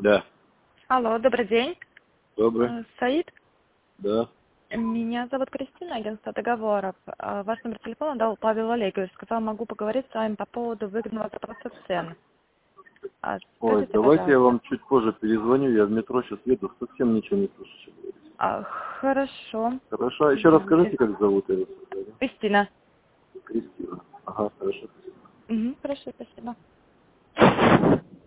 Да. Алло, добрый день. Добрый. Саид? Да. Меня зовут Кристина, агентство договоров. Ваш номер телефона дал Павел Олегович. Сказал, могу поговорить с вами по поводу выгодного запроса цен. Ой, Скажите, давайте я пожалуйста. вам чуть позже перезвоню. Я в метро сейчас еду, совсем ничего не слышу, что говорите. Хорошо. Хорошо. А еще раз скажите, как зовут ее? Кристина. Кристина. Ага, хорошо. Хорошо, спасибо.